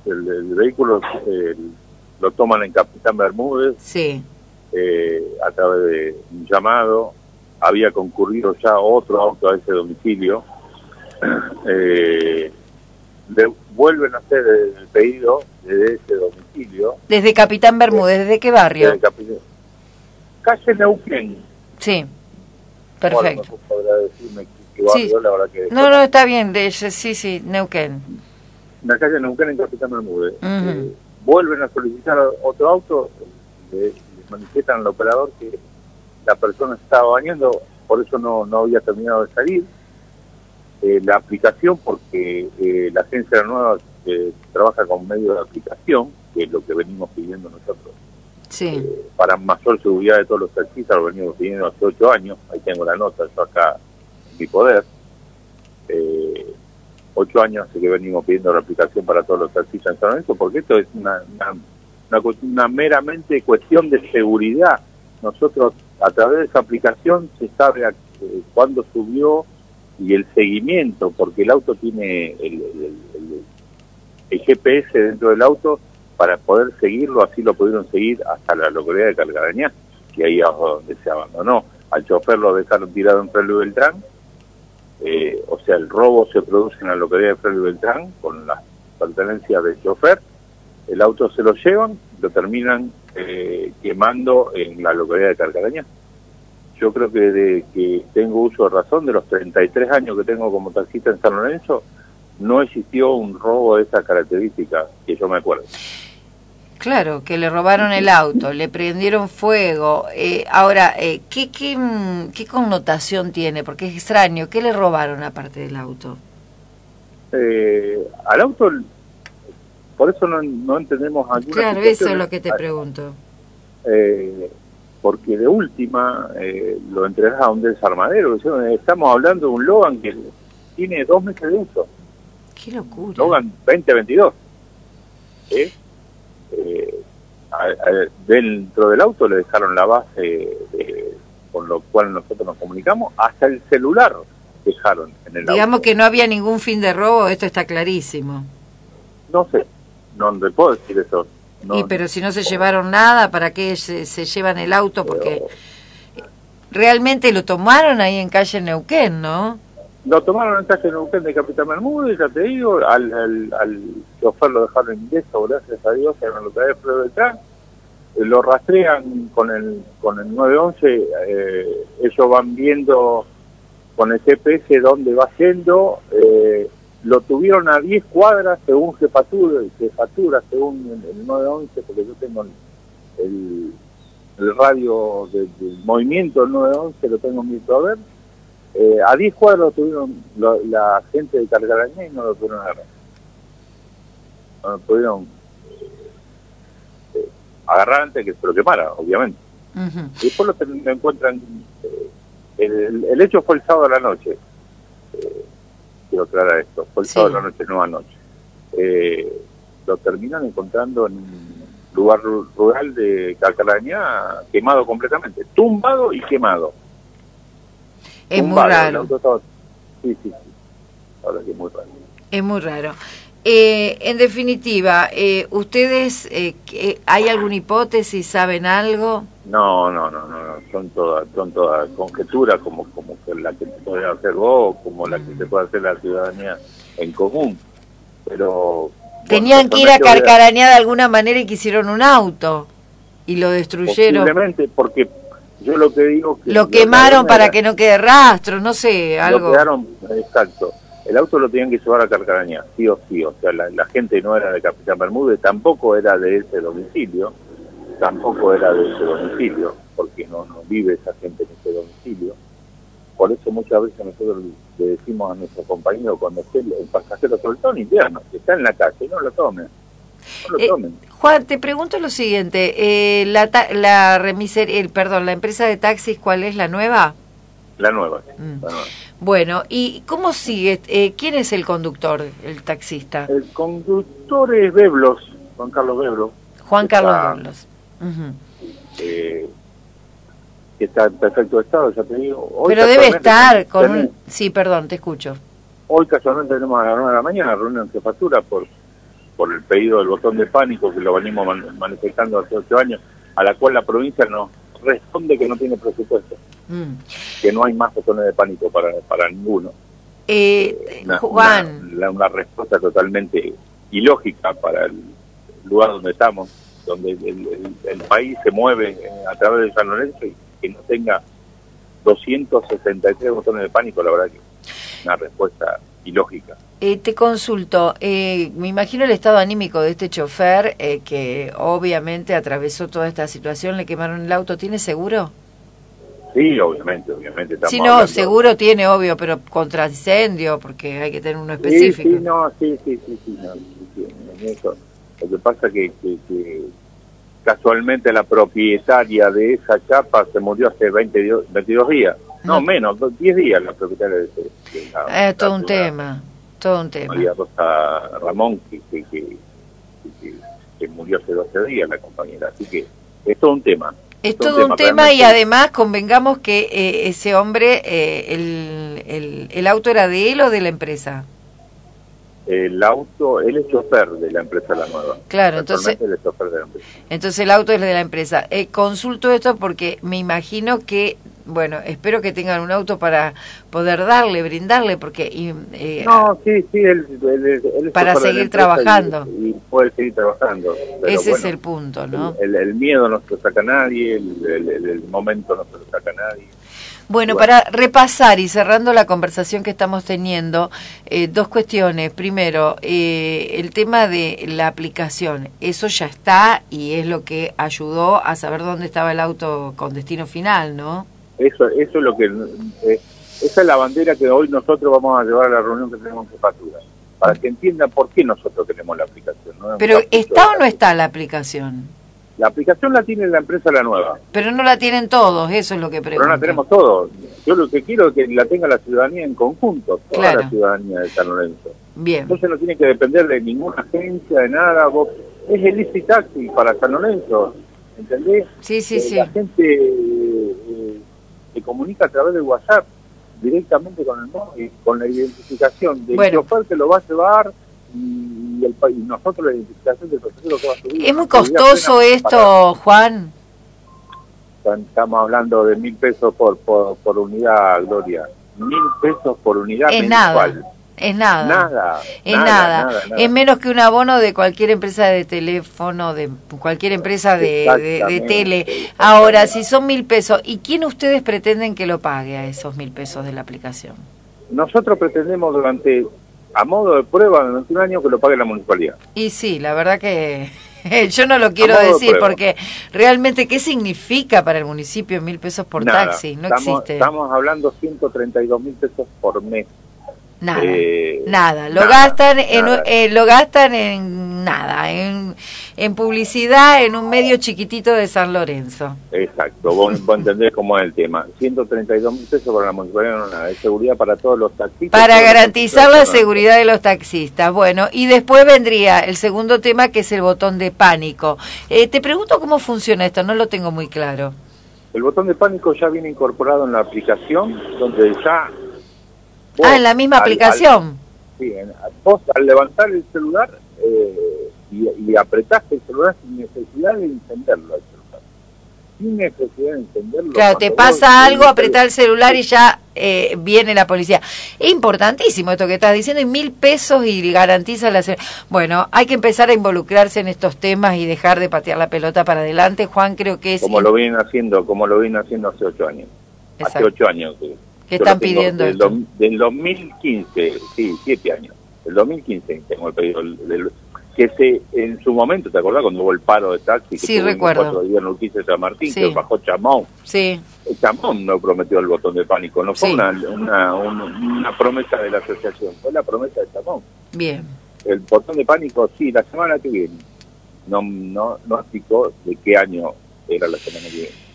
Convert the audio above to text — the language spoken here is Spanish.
el vehículo lo toman en Capitán Bermúdez, Sí. A través de un llamado. Había concurrido ya otro auto a ese domicilio. Vuelven a hacer el pedido desde ese domicilio. Desde Capitán Bermúdez, ¿desde qué barrio? Calle Neuquén. Sí, perfecto. Bueno, podrá decirme qué barrio, Sí. la verdad que... No, está bien, sí, Neuquén. La calle Neuquén en Capitán Bermúdez. Uh-huh. Vuelven a solicitar otro auto, le manifiestan al operador que la persona estaba bañando, por eso no había terminado de salir. La aplicación, porque la agencia nueva trabaja con medio de aplicación, que es lo que venimos pidiendo nosotros. Sí. Para mayor seguridad de todos los taxistas, lo venimos pidiendo hace 8 años, ahí tengo la nota, yo acá en mi poder. 8 años hace que venimos pidiendo la aplicación para todos los taxistas en San Lorenzo, porque esto es una meramente cuestión de seguridad. Nosotros, a través de esa aplicación, se sabe cuándo subió y el seguimiento, porque el auto tiene el GPS dentro del auto para poder seguirlo. Así lo pudieron seguir hasta la localidad de Calcarañá, que ahí es donde se abandonó. Al chofer lo dejaron tirado en Frelio Beltrán. O sea, el robo se produce en la localidad de Frelio Beltrán con las pertenencias del chofer. El auto se lo llevan, lo terminan quemando en la localidad de Calcarañá. Yo creo que desde que tengo uso de razón, de los 33 años que tengo como taxista en San Lorenzo, no existió un robo de esa característica que yo me acuerdo. Claro, que le robaron el auto, le prendieron fuego. Ahora, ¿qué connotación tiene? Porque es extraño. ¿Qué le robaron aparte del auto? Al auto, por eso no entendemos alguna Claro, situación. eso es lo que te pregunto. Porque de última lo entregas a un desarmadero. Estamos hablando de un Logan que tiene 2 meses de uso. ¡Qué locura! Logan 2022. Dentro del auto le dejaron la base con lo cual nosotros nos comunicamos, hasta el celular dejaron en el auto. Digamos que no había ningún fin de robo, esto está clarísimo. No sé, no le puedo decir eso. No, pero si no se llevaron nada, ¿para qué se llevan el auto? Porque realmente lo tomaron ahí en calle Neuquén, ¿no? Lo tomaron en calle Neuquén de Capitán Bermúdez, ya te digo, al chofer lo dejaron ingreso, gracias a Dios, en la localidad de Frelio Beltrán. Lo rastrean con el 911, ellos van viendo con el GPS dónde va yendo. Lo tuvieron a 10 cuadras según jefatura, según el 911, porque yo tengo el radio del movimiento del 911, lo tengo en mi poder. A 10 cuadras lo tuvieron la gente de Calcarañá y no lo pudieron agarrar. No lo pudieron agarrar antes que se lo quemara, obviamente. Uh-huh. Y después lo encuentran. El hecho fue el sábado de la noche. Quiero aclarar esto, fue el sábado de la noche, no anoche. Lo terminan encontrando en un lugar rural de Calcarañá, quemado completamente, tumbado y quemado. Es tumbado, muy raro. Sí. Ahora que es muy raro. Es muy raro. En definitiva, ¿ustedes hay alguna hipótesis, saben algo? No, son todas conjeturas como que la que se puede hacer vos, como la que se puede hacer la ciudadanía en común, pero... Tenían que ir a Calcarañá de alguna manera y quisieron un auto y lo destruyeron. Posiblemente, porque yo lo que digo... que lo quemaron para que no quede rastro, no sé, algo... Exacto. El auto lo tenían que llevar a Calcarañá, sí o sí. O sea, la gente no era de Capitán Bermúdez, tampoco era de ese domicilio, porque no vive esa gente en ese domicilio. Por eso muchas veces nosotros le decimos a nuestros compañeros, cuando esté el pasajero, sobre todo en invierno, que está en la calle, no lo tomen. Juan, te pregunto lo siguiente, la empresa de taxis, ¿cuál es la nueva? La nueva. Bueno, ¿y cómo sigue? ¿Quién es el conductor, el taxista? El conductor es Beblos, Juan Carlos Beblos. Juan Carlos Beblos. Que está en perfecto estado, ya te digo. Hoy pero debe estar con un... Sí, perdón, te escucho. Hoy casualmente tenemos a las 9 de la mañana reunión en jefatura por por el pedido del botón de pánico que lo venimos manifestando hace 8 años, a la cual la provincia nos responde que no tiene presupuesto, que no hay más botones de pánico para ninguno. Juan. Una respuesta totalmente ilógica para el lugar donde estamos, donde el país se mueve a través de San Lorenzo, y que no tenga 263 botones de pánico, la verdad que es una respuesta ilógica. Te consulto, me imagino el estado anímico de este chofer, que obviamente atravesó toda esta situación, le quemaron el auto. ¿Tiene seguro? Sí, obviamente. Sí, no, seguro tiene, obvio, pero contra incendio, porque hay que tener uno específico. Sí, en eso. Lo que pasa que casualmente la propietaria de esa chapa se murió hace 22 días. No, menos, 10 días la propietaria de la todo un tema. María Rosa Ramón, que murió hace 12 días, la compañera. Así que es todo un tema. Es todo un tema, y además convengamos que ese hombre, el auto era de él o de la empresa. El auto, él es chofer de la empresa La Nueva. Claro, entonces él es chofer de la empresa. Entonces el auto es de la empresa. Consulto esto porque me imagino que, bueno, espero que tengan un auto para poder brindarle, porque él para seguir trabajando. Y puede seguir trabajando. Ese es el punto, ¿no? El miedo no se lo saca a nadie, el momento no se lo saca a nadie. Bueno, para repasar y cerrando la conversación que estamos teniendo, dos cuestiones. Primero, el tema de la aplicación. Eso ya está y es lo que ayudó a saber dónde estaba el auto con destino final, ¿no? Eso es lo que... esa es la bandera que hoy nosotros vamos a llevar a la reunión que tenemos en Jefatura, para que entiendan por qué nosotros tenemos la aplicación, ¿no? Pero ¿está o no está la aplicación? La aplicación la tiene la empresa La Nueva. Pero no la tienen todos, eso es lo que pregunto. Pero no la tenemos todos. Yo lo que quiero es que la tenga la ciudadanía en conjunto, toda la ciudadanía de San Lorenzo. Bien. Entonces no tiene que depender de ninguna agencia, de nada. Es el Easy Taxi para San Lorenzo, ¿entendés? Sí. La gente se comunica a través de WhatsApp directamente con el móvil, con la identificación del chofer que lo va a llevar, y nosotros la identificación del pasajero que va a subir. ¿Es muy costoso esto, Juan? Estamos hablando de 1.000 pesos por unidad, Gloria. 1.000 pesos por unidad mensual. Es nada. Es menos que un abono de cualquier empresa de teléfono, de cualquier empresa de tele. Ahora, si son 1.000 pesos, ¿y quién ustedes pretenden que lo pague a esos 1.000 pesos de la aplicación? Nosotros pretendemos a modo de prueba, durante un año, que lo pague la municipalidad. Y sí, la verdad que yo no lo quiero decir, porque realmente, ¿qué significa para el municipio 1.000 pesos por taxi? No existe. Estamos hablando 132.000 pesos por mes. Nada. Lo gastan en nada, en publicidad, en un medio chiquitito de San Lorenzo. Exacto, vos entendés cómo es el tema. 132.000 pesos para la municipalidad, no nada, es seguridad para todos los taxistas. Para garantizar la seguridad de los taxistas. Bueno, y después vendría el segundo tema, que es el botón de pánico. Te pregunto cómo funciona esto, no lo tengo muy claro. El botón de pánico ya viene incorporado en la aplicación, donde ya... en la misma aplicación. Vos al levantar el celular y apretaste el celular sin necesidad de encenderlo al celular. Sin necesidad de encenderlo. Claro, te pasa algo, apretás el celular y ya viene la policía. Es importantísimo esto que estás diciendo, y 1.000 pesos y garantiza la... Bueno, hay que empezar a involucrarse en estos temas y dejar de patear la pelota para adelante. Juan, creo que es... Como lo vienen haciendo hace 8 años. Exacto. Hace 8 años ¿Qué están pidiendo esto? Del 2015, sí, 7 años. Del 2015 tengo el pedido. Que en su momento, ¿te acordás cuando hubo el paro de taxi? Sí, recuerdo. 4 días en Urquiza de San Martín, sí. Que bajó Chamón. Sí. El Chamón no prometió el botón de pánico, no fue una promesa de la asociación, fue la promesa de Chamón. Bien. El botón de pánico, sí, la semana que viene. No explicó de qué año era la semana que viene.